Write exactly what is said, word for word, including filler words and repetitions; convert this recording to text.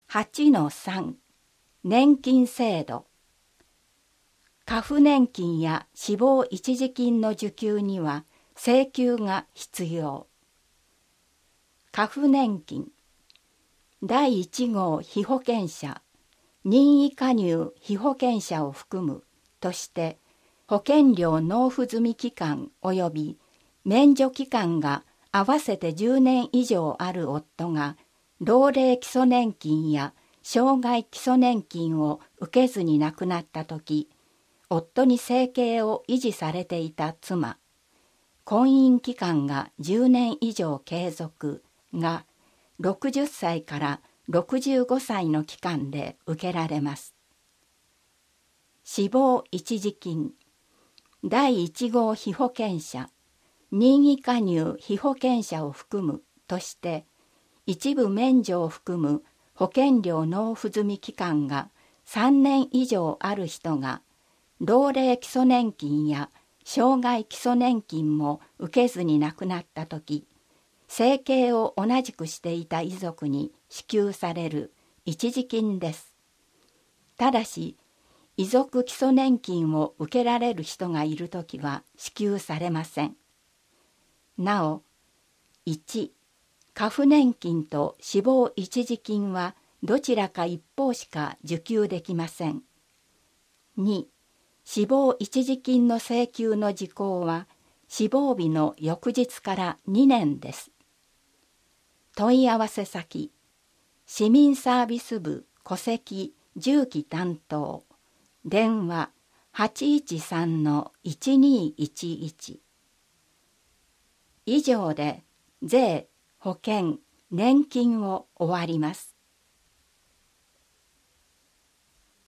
はちのさん 年金制度。過付年金や死亡一時金の受給には請求が必要。過付年金、だいいち号被保険者、任意加入被保険者を含むとして保険料納付済期間及び免除期間が合わせてじゅうねん以上ある夫が老齢基礎年金や障害基礎年金を受けずに亡くなったとき、夫に生計を維持されていた妻、婚姻期間がじゅうねん以上継続がろくじゅっさいからろくじゅうごさいの期間で受けられます。死亡一時金、だいいち号被保険者、任意加入被保険者を含むとして一部免除を含む保険料納付済期間がさんねん以上ある人が老齢基礎年金や障害基礎年金も受けずに亡くなったとき、生計を同じくしていた遺族に支給される一時金です。ただし、遺族基礎年金を受けられる人がいるときは支給されません。なお、いち、過付年金と死亡一時金はどちらか一方しか受給できません。に、死亡一時金の請求の時効は死亡日の翌日からにねんです。問い合わせ先、市民サービス部戸籍住基担当、電話 はちいちさんのいちにいちいち。以上で税、保険、年金を終わります。